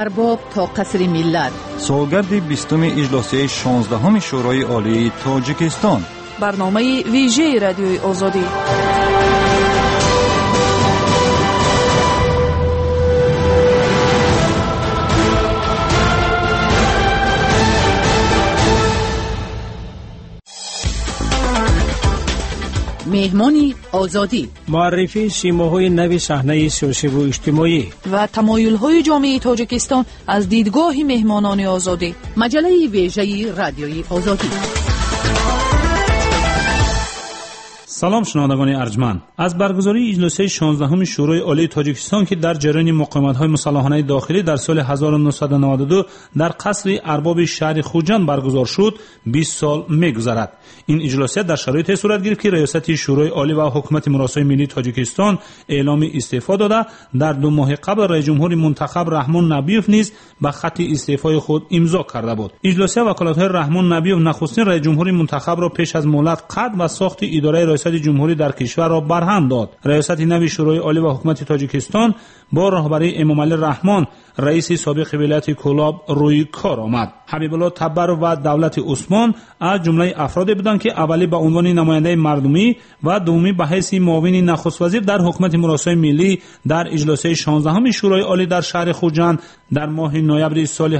ارباب تا قصر ملت. سالگرد 20 اجلاس 16 شورای عالی تاجیکستان. برنامه ویژه رادیوی آزادی. مهمانی آزادی، معرفی سیماهای نوی صحنه سیاسی و اجتماعی و تمایل‌های جامعه تاجیکستان از دیدگاه مهمانان آزادی. مجله ویژه رادیوی آزادی. سلام شنوندگان ارجمند. از برگزاری اجلاس 16 شورای عالی تاجیکستان که در جریان مقاومت‌های مسلحانه داخلی در سال 1992 در قصر ارباب شهر خوجند برگزار شد 20 سال می‌گذرد. این اجلاس در شرایطی صورت گرفت که ریاست شورای عالی و حکومت مراسای ملی تاجیکستان اعلام استعفا داده در 2 ماه قبل رئیس جمهور منتخب رحمان نبیوف نیز به خط استعفای خود امضا کرده بود. اجلاس وکالت‌های رحمان نبیوف نخستین رئیس جمهور منتخب را پیش از مهلت قطع و ساخت اداره ریاست جمهوری در کشور را برهم داد. ریاست نوی شورای عالی و حکومت تاجیکستان با رهبری امامعلی رحمان رئیس سابق ولایت کولاب روی کار آمد. حبیب الله تبر و دولت عثمان از جمله افرادی بودند که اولی به عنوان نماینده مردمی و دومی به حیث معاون نخست وزیر در حکومت مراسای ملی در اجلاس 16 شورای عالی در شهر خوجند در ماه نوامبر سال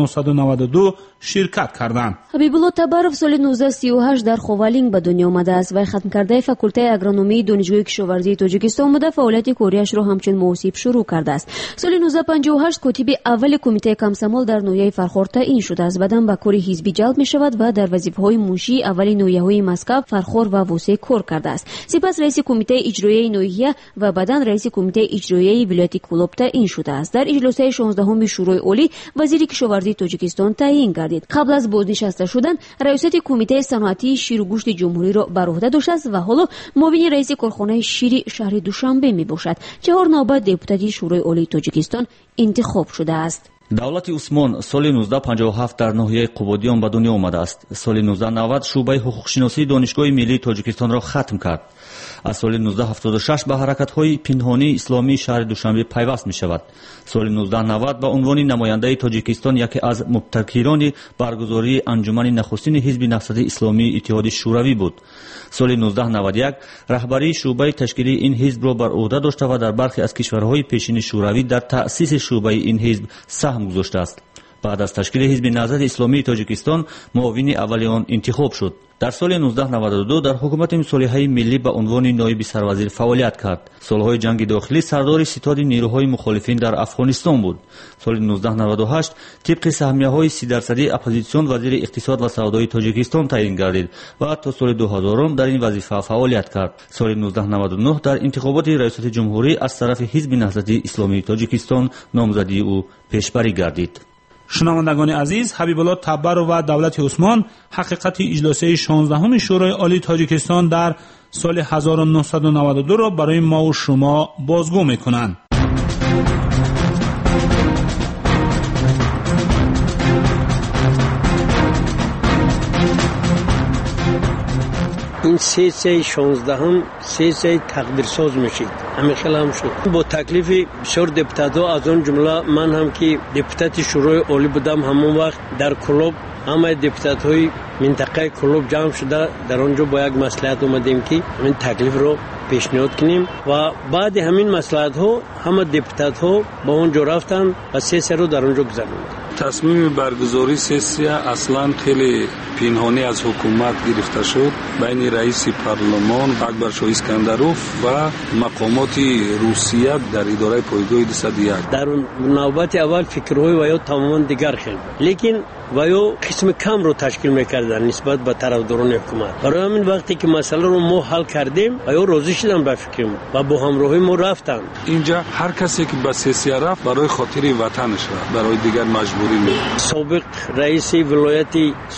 1992 شرکت کردند. حبیب الله تبر سال 1938 در خوالینگ به دنیا آمده است و ختم کرده فاکولته اگرونومی دانشگاه کشاورزی تاجیکستان بوده. فعالیت کاریش را همچون موسیب شروع کرده است. سال 1958 کتیب اول کمیته کمسمال در نویه فرخار تعیین شده است. بعداً به کار حزبی جلب می شود و در وظیفه‌های منشی اول نویه‌های مسکو، فرخار و ووسه کار کرده است. سپس رئیس کمیته اجرایی نویه و بعداً رئیس کمیته اجرایی ولایت کولاب تعیین شده است. در اجلاس 16 شورای عالی وزیر کشاورزی تاجیکستان تعیین گردید. قبل از بازنشسته شدن ریاست کمیته صنعتی شیر و گوشت جمهوری را بر عهده داشته است و حالا معاون رئیس کارخانه شیر شهر دوشنبه می باشد. 4 نوبت دپوتاتی شورای عالی تاجیکستان انتخاب شده است. دولت عثمان سال 1957 در ناحیه قبادیان به دنیا آمده است. سال 1990 شعبه حقوق‌شناسی دانشگاه ملی تاجیکستان را ختم کرد. از سال 1976 به حرکت‌های پنهانی اسلامی شهر دوشنبه پیوست می‌شود. سال 1990 به عنوان نماینده تاجیکستان یکی از مبتکران برگزاری انجمن نخستین حزب نهضت اسلامی اتحاد شوروی بود. سال 1991 رهبری شعبه تشکیلی این حزب را بر عهده داشته و در برخی از کشورهای پیشین شوروی در تأسیس شعبه این حزب سهم گذاشته است. بعد از تشکیل حزب نهضت اسلامی تاجیکستان معاون اول آن انتخاب شد. در سال 1992 در حکومت مصالحه ملی به عنوان نایب سروزیر فعالیت کرد. سالهای جنگ داخلی سردار ستاد نیروهای مخالفین در افغانستان بود. سال 1998 طبق سهمیه‌های 30% اپوزیسیون وزیر اقتصاد و سودای تاجیکستان تعیین گردید و تا سال 2000 در این وظیفه فعالیت کرد. سال 1999 در انتخابات ریاست جمهوری از طرف حزب نهضت اسلامی تاجیکستان نامزدی او پیشبری گردید. شنوندگان عزیز، حبیب الله تبر و دولت عثمان حقیقت اجلاس 16 شورای عالی تاجیکستان در سال 1992 را برای ما و شما بازگو می‌کنند. این 16 سه تقدیرساز میشید. همین خیلی هم شد. با تکلیف بسیار دپوتات‌ها از اون جمله من هم که دپوتات شورای عالی بودم، همون وقت در کلوب همه دپوتات‌های منطقه کلوب جمع شده در اونجا با یک مصلحت اومدیم که این تکلیف رو پیشنهاد کنیم و بعد همین مصلحت‌ها همه دپوتات‌ها با اونجا رفتن و سه رو در اونجا گذروندن. تصمیم برگزاری سسیا اصلا خیلی پنهانی از حکومت گرفته شد بین رئیس پارلمان اکبرشاه اسکندروف و مقامات روسیه در اداره پایگاه 201. در نوبت اول فکرهای و یا تماما دیگر خیلی، لیکن و یا قسم کم رو تشکیل میکردن نسبت به طرفداران حکومت. برای همین وقتی که مسئله رو ما حل کردیم و یا راضی شدن به فکرم و با همراهی ما رفتن. اینجا هر کسی که به سسیا رفت برای خاطر وطنش رفت، برای دیگر مجبوری نیست. سابق رئیس ولایت سوخت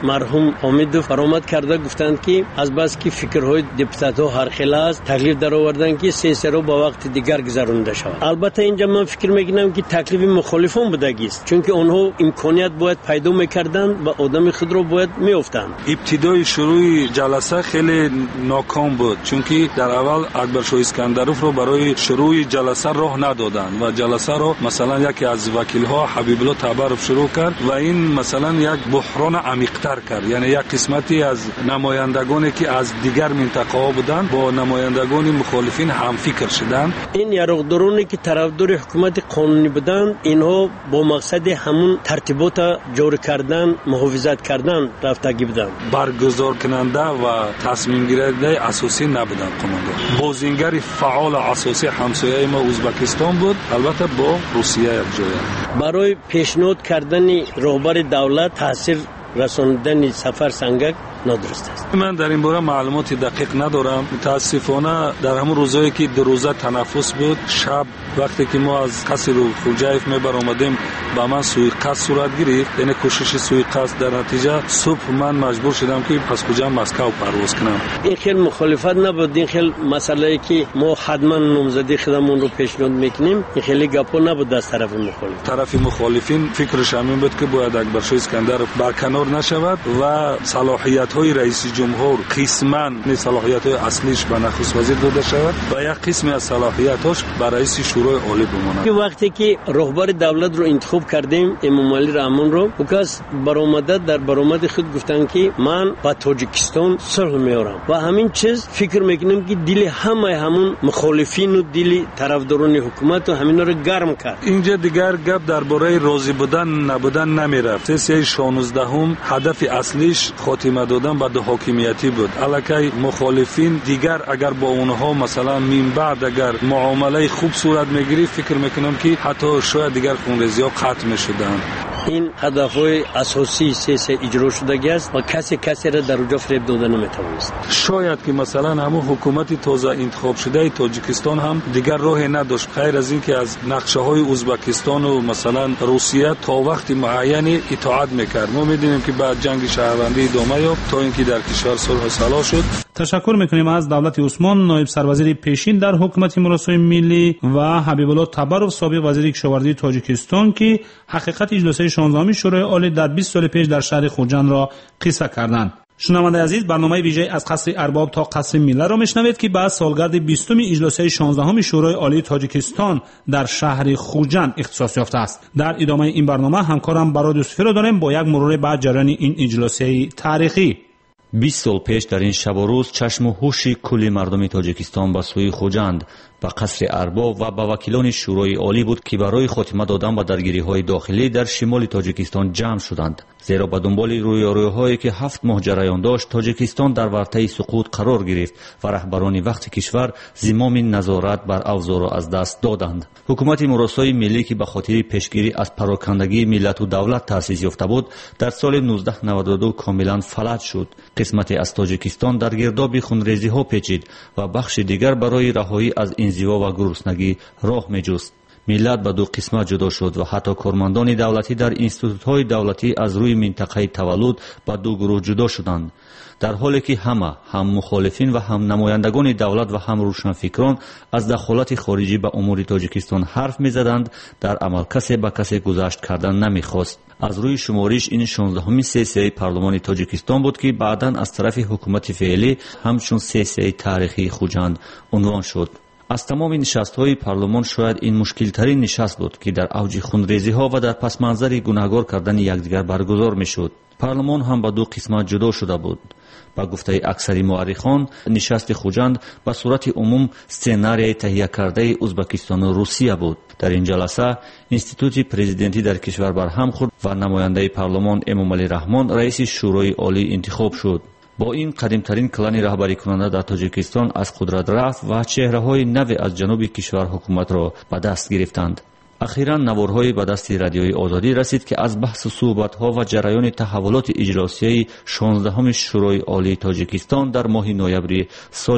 مرحوم حامدوف برآمد کرده گفتند که از بس که فکرهای دپوتات‌ها هر خیلی است تکلیف در آوردن که سه رو با وقت دیگر گذرانده شود. البته اینجا من فکر میکنم که تکلیف مخالفان بودگی است، چون که آنها امکانیت باید پیدا میکردند و آدم خود رو باید میافتند. ابتدای شروع جلسه خیلی ناکام بود، چون که در اول اکبرشاه اسکندروف رو برای شروع جلسه راه ندادند و جلسه رو مثلا یکی از وکیل‌ها حبیب الله تبرف شروع کرد و این مثلا یک بحران عمیق‌تر کرد. یعنی یک قسمتی از نمایندگانی که از دیگر منطقه‌ها بودند با نمایندگان مخالفین هم فکر شدند. این یارقدارانی که طرفدار حکومت قانونی بودند، اینها با مقصد همون ترتیبات جاری کردن، محافظت کردن رفتگی بودند. برگزار کننده و تصمیم گیرنده اساسی نبودند. قماندان بازیگر فعال اساسی همسایه ما ازبکستان بود، البته با روسیه یک جای. برای پیشنهاد کردن رهبر دولت تاثیر رساندن سفر سنگک نادرست است. من در این باره معلومات دقیق ندارم. متاسفانه در همون روزایی که دو روزه تنفس بود، شب وقتی که ما از قصر خوجایف میبر آمدیم با من سوءقصد صورت گرفت، یعنی کوشش سوءقصد. در نتیجه صبح من مجبور شدم که پس کجا مسکو پرواز کنم. این خیلی مخالفت نبود، این خیلی مسئله که ما حتما نامزدی خودمون رو پیشنهاد میکنیم، این خیلی گپا نبود از طرف مخالف. طرف مخالفین فکرش همین بود که باید اکبرشاه اسکندرov برکنار نشود و صلاحیت های رئیس جمهور قسما صلاحیت های اصلیش به نخست وزیر داده شود و یک قسمی از صلاحیتاش به رئیس شورای عالی بماند. وقتی که رهبر دولت رو انتخاب کردیم، امام علی رحمان رو، وکاس برآمد در برآمد خود گفتن که من با تاجیکستان صلح میارم و همین چیز فکر میکنم که دل همون مخالفین و دل طرفداران حکومت و همینا رو گرم کرد. اینجا دیگر گپ درباره راضی بودن نبودن نمیرفت. سیاسی 16 هدف اصلیش خاتمه دادن به حاکمیتی بود. الکی مخالفین دیگر اگر با اونها مثلا من بعد اگر معامله خوب صورت میگیری، فکر میکنم که حتی شاید دیگر خونریزی‌ها قطع میشدن. این هدفهای اساسی سیاسی اجرا شده است و کسی را در اونجا فریب دادن نمیتوانست. شاید که مثلا همون حکومت تازه انتخاب شده تاجیکستان هم دیگر راهی نداشت غیر از این که از نقشه‌های ازبکستان و مثلا روسیه تا وقت معینی اطاعت میکرد. ما میدونیم که بعد جنگ شهروندی ادامه یافت تا اینکه در کشور صلح و صلاح شد. تشکر میکنیم از دولت عثمان، نایب سروزیر پیشین در حکومت مراسم ملی، و حبیب الله تبرف، سابق وزیر کشاورزی تاجیکستان، که حقیقت اجلاس 16 شورای عالی در 20 سال پیش در شهر خوجند را قصه کردند. شنونده عزیز، برنامه ویژه از قصر ارباب تا قصر ملی را میشنوید که بعد سالگرد 20 اجلاس 16 شورای عالی تاجیکستان در شهر خوجند اختصاص یافته است. در ادامه این برنامه همکارم برای یوسفی را داریم با یک مرور بر جریان این اجلاس تاریخی. 20 سال پیش در این شب و روز چشم و هوش کل مردم تاجیکستان به سوی خوجند، به قصر ارباب و به وکیلان شورای عالی بود که برای خاتمه دادن به درگیری‌های داخلی در شمال تاجیکستان جمع شدند. زیرا به دنبال رویارویی‌هایی که 7 ماه جریان داشت، تاجیکستان در ورطه سقوط قرار گرفت و رهبران وقت کشور زمام نظارت بر اوضاع را از دست دادند. حکومت مراسای ملی که به خاطر پیشگیری از پراکندگی ملت و دولت تأسیس یافته بود، در سال 1992 کاملا فلج شد. قسمتی از تاجیکستان در گرداب خونریزی‌ها پیچید و بخش دیگر برای رهایی از انزوا و گرسنگی راه می‌جست. ملت به دو قسمت جدا شد و حتی کارمندان دولتی در انستیتوت‌های دولتی از روی منطقه تولد به دو گروه جدا شدند، در حالی که هم مخالفین و هم نمایندگان دولت و هم روشنفکران از دخالت خارجی به امور تاجیکستان حرف می‌زدند. در عمل کسی به کسی گذشت کردن نمی‌خواست. از روی شمارش این 16مین سسیه پارلمان تاجیکستان بود که بعداً از طرف حکومت فعلی همچون سسیه تاریخی خوجند عنوان شد. از تمام نشست‌های پارلمان شاید این مشکل‌ترین نشست بود که در اوج خونریزی‌ها و در پس منظر گناهکار کردن یکدیگر برگزار می‌شد. پارلمان هم به دو قسمت جدا شده بود. با گفته اکثر مورخان، نشست خوجند به صورت عموم سناریوی تهیه کرده ازبکستان و روسیه بود. در این جلسه انستیتوت پرزیدنتی در کشور برهم خورد و نماینده پارلمان امام علی رحمان رئیس شورای عالی انتخاب شد. با این قدیمترین کلان رهبری کننده در تاجیکستان از قدرت رفت و چهره‌های نو از جنوب کشور حکومت را به دست گرفتند. اخیراً نوارهای به دست رادیوی آزادی رسید که از بحث و صحبت‌ها و جریان تحولات اجلاسیه 16 شورای عالی تاجیکستان در ماه نوامبر سال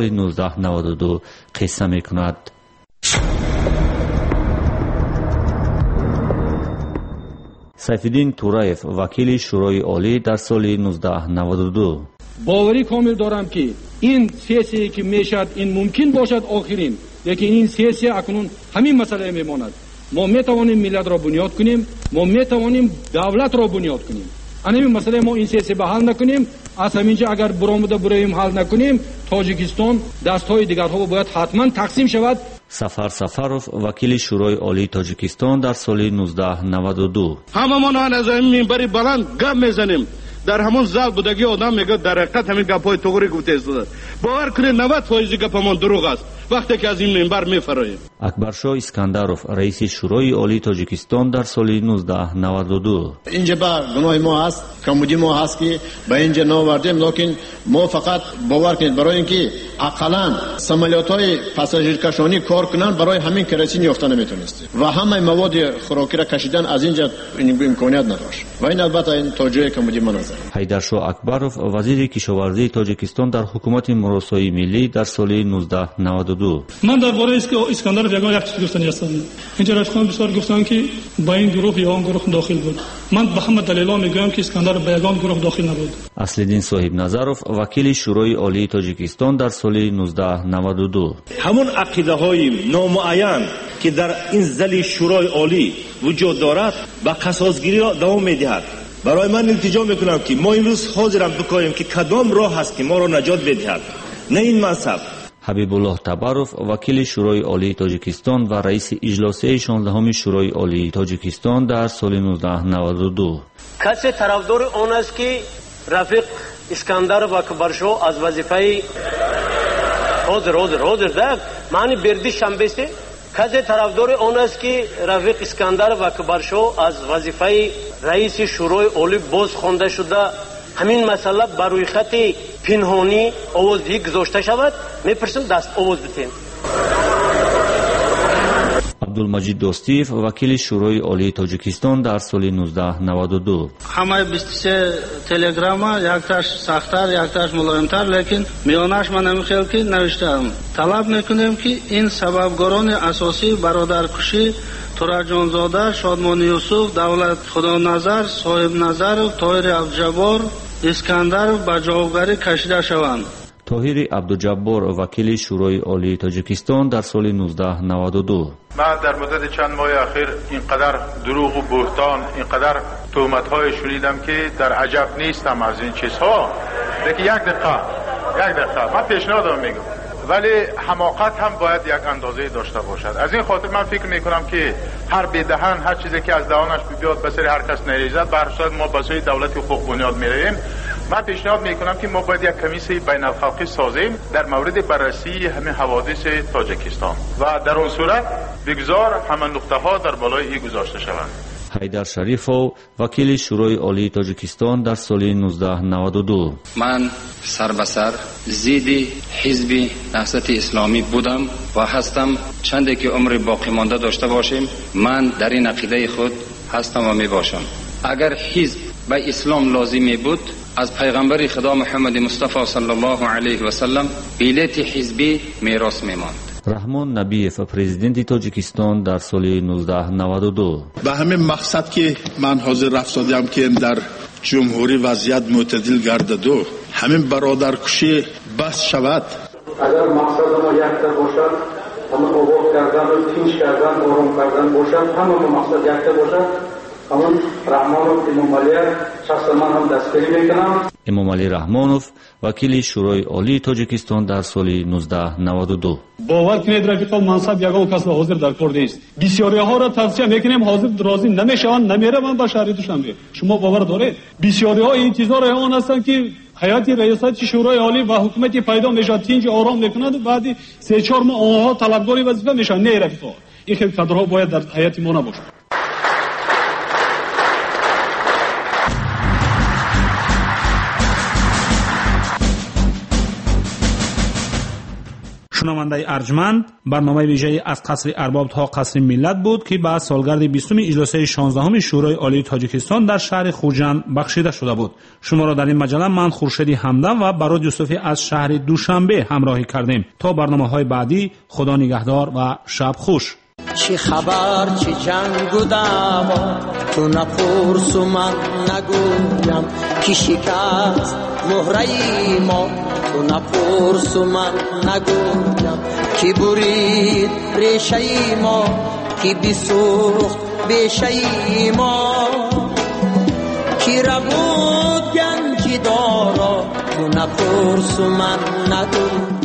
1992 قصه می‌کند. сайфиддин тураев, вакили шӯрои олӣ дар соли 1992: باوری کامل دارم که این سیاسی که میشد این ممکن باشد آخرین، لیکن این سیاسی اکنون همین مسئله میماند. ما میتوانیم ملت را بنیاد کنیم، ما میتوانیم دولت را بنیاد کنیم. همین مسئله ما این سیاسی به حل نکنیم، از همینجا اگر برآمده برایم حل نکنیم، تاجیکستان دستهای دیگرها باید حتما تقسیم شود. سفر سفرов, وکیل شورای عالی تاجیکستان در سال 1992: همه ما از این منبر بلند گپ میزنیم، در همون زال بودگی آدم میگه در حقیقت همین گپ‌های توغری گفته است. باور کنید 90% گپمان دروغ است وقتی که از این منبر میفراییم. اکبرشاه اسکندرов, رئیس شورای عالی تاجیکستان در سال 1992: اینجا با گناه ما هست، کمبودی ما هست که به اینجا ناوردیم، لیکن ما فقط باور کنید برای اینکه اقلا سمالیات‌های پاساژیرکشانی کار کنن برای همین کرسی یافته نمیتونست و همه مواد خوراکی را کشیدن از اینجا امکانیت نداشت و این البته این توجیه کمبودی ما نظر. حیدرشاه اکبرов, وزیر کشاورزی تاجیکستان در حکومت مراسای ملی در سال 1992: من درباره اسکندرov یگان یک چیز گفتنی هستم. اینجا رفقان بسیار گفتن که با این گروه یا آن گروه داخل بود. من به همه دلایل میگم که اسکندر به یگان گروه داخل نبود. اصلدین صاحب نظرov, وکیل شورای عالی تاجیکستان در سال 1992: همون عقیده های نامعین که در این زل شورای عالی وجود دارد و قصاصگیری را دوام میدهد. برای من التجا میکنم که ما امروز حاضرم بکنیم که کدام راه هست که ما را نجات بدهد، نه این منصب. حبیب الله تبرov, وکیل شورای عالی تاجیکستان و رئیس اجلاس 16 شورای عالی تاجیکستان در سال 1992: کسی طرفدار آن است که رفیق اسکندر و اکبرشاه از وظیفه حاضر ده معنی بردی شنبسته. کسی طرفدار آن است که رفیق اسکندر و اکبرشاه از وظیفه رئیس شورای عالی باز خوانده شده، همین مسئله بر روی خط پنهانی آوازی گذاشته شود. میپرسم دست آواز بتین. عبدالمجید دوستیف, وکیل شورای عالی تاجیکستان در سال 1992: همه 23 تلگرام یکتاش سخت‌تر یکتاش ملایم‌تر، لیکن میانش من نمیخیل که نوشتم طلب میکنیم که این سببگاران اساسی برادرکشی تورا جانزاده، شادمان یوسف، دولت خدا نظر، صاحب نظر، طاهر عبدالجبار، اسکندر به جوابگری کشیده شوند. طاهر عبدالجبار, وکیل شورای عالی تاجیکستان در سال 1992: من در مدت چند ماه اخیر اینقدر دروغ و بهتان، اینقدر تهمت‌های شنیدم که در عجب نیستم از این چیزها. لیکن یک دقیقه من پیشنهادم میگم، ولی حماقت هم باید یک اندازه داشته باشد. از این خاطر من فکر میکنم که هر بدهن هر چیزی که از دهانش بیاد به سر هر کس نریزد، به هر صورت ما به سوی دولت حقوق بنیاد میریم. من پیشنهاد میکنم که ما باید یک کمیسیون بین الخلقی سازیم در مورد بررسی همین حوادث تاجیکستان و در اون صورت بگذار همه نقطه ها در بالای این گذاشته شوند. حیدر شریفov, وکیل شورای عالی تاجیکستان در سال 1992: من سر به سر ضد حزب نهضت اسلامی بودم و هستم. چندی که عمر باقی مانده داشته باشیم من در این عقیده خود هستم و می باشم. اگر حزب به اسلام لازمی بود از پیغمبر خدا محمد مصطفی صلی الله علیه و سلم بیلت حزبی میراث میماند. رحمان نبیف, پرزیدنت تاجیکستان در سال 1992: به همین مقصد که من حاضر رفتادم که در جمهوری وضعیت معتدل گردد و همین برادرکشی بس شود. اگر مقصد ما یکتا باشد، همه آباد کردن و تینش کردن، آرام کردن باشد، همه مقصد یکتا باشد، همون رحمانوف امام علی شخص من هم دستگیری میکنم. امام علی رحمانوف, وکیل شورای عالی تاجیکستان در سال 1992: باور کنید رفیقان منصب یگان کس حاضر در کار نیست. بسیاری ها را توصیه میکنیم حاضر راضی نمیشن، نمیروند به شهر دوشنبه. شما باور دارید بسیاری ها انتظار آن هستند که حیات ریاست شورای عالی و حکومتی پیدا میشد، تینج آرام میکند و بعد 3-4 ماه آنها طلبکاری وظیفه میشن. نه رفیقان، این خیلی کادرها باید در حیات ما نباشد. شنونده ارجمند، برنامه ویژه از قصر ارباب تا قصر ملت بود که بعد سالگرد 20 اجلاس 16 شورای عالی تاجیکستان در شهر خوجند بخشیده شده بود. شما را در این مجله من خورشیدی همدم و براد یوسفی از شهر دوشنبه همراهی کردیم. تا برنامه‌های بعدی، خدا نگهدار و شب خوش. چی خبر چی جنگ و دعوا تو نپرس و من نگویم کی شکست مهره ما تو نپرس و من نگویم کی برید ریشه ما کی بسوخت بیشه ما کی ربود گنج دارا تو نپرس و من نگویم